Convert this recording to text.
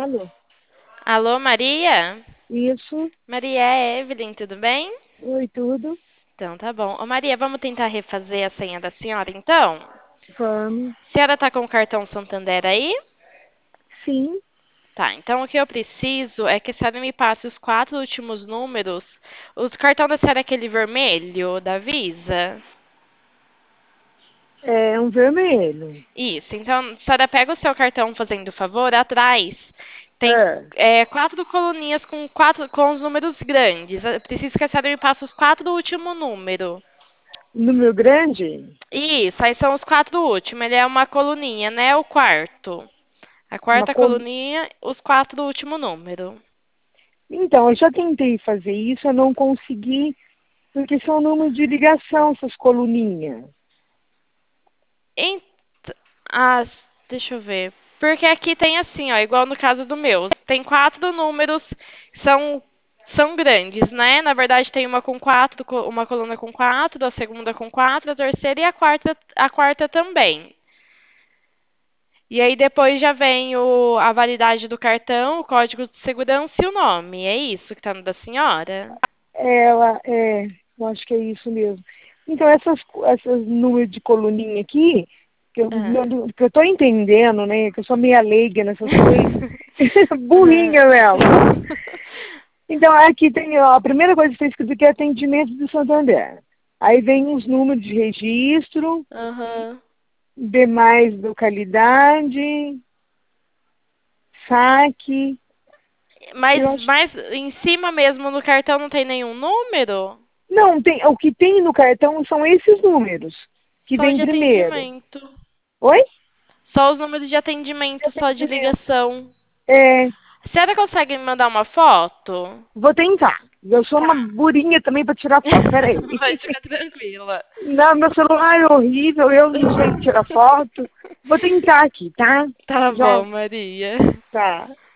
Alô? Alô, Maria? Isso. Maria, é Evelyn, tudo bem? Oi, tudo. Então, tá bom. Ô, Maria, vamos tentar refazer a senha da senhora, então? Vamos. A senhora tá com o cartão Santander aí? Sim. Tá, então o que eu preciso é que a senhora me passe os quatro últimos números. O cartão da senhora é aquele vermelho, da Visa? É um vermelho. Isso, então a senhora pega o seu cartão fazendo favor, atrás tem É. quatro coluninhas com os números grandes. Eu preciso que a senhora me passe os quatro últimos números. Número grande? Isso, aí são os quatro últimos. Ele é uma coluninha, né? O quarto. A Uma quarta col... coluninha, os quatro últimos números. Então, eu já tentei fazer isso, eu não consegui, porque são números de ligação, essas coluninhas. Ent... Ah, deixa eu ver. Porque aqui tem assim, ó, igual no caso do meu. Tem quatro números que são grandes, né? Na verdade, tem uma com quatro, uma coluna com quatro, a segunda com quatro, a terceira e a quarta também. E aí depois já vem a validade do cartão, o código de segurança e o nome. É isso que tá no da senhora? Eu acho que é isso mesmo. Então, essas números de coluninha aqui, Ah. que eu tô entendendo, né, que eu sou meia leiga nessas coisas, Ah. burrinha mesmo. Então, aqui tem, ó, a primeira coisa que está escrito aqui é atendimento do Santander. Aí vem os números de registro, Aham. demais localidade, saque. Mas, Eu acho. mas em cima mesmo no cartão não tem nenhum número? Não, tem, o que tem no cartão são esses números, que Só vem de primeiro. atendimento. Oi? Só os números de atendimento, só de Atendimento. ligação. É, A senhora consegue me mandar uma foto? vou tentar. Eu sou uma Tá. burinha também para tirar foto. Peraí. Pode ficar tranquila. Não, meu celular é horrível, eu não sei tirar foto. Vou tentar aqui, tá? Tá Já, bom, Maria. tá.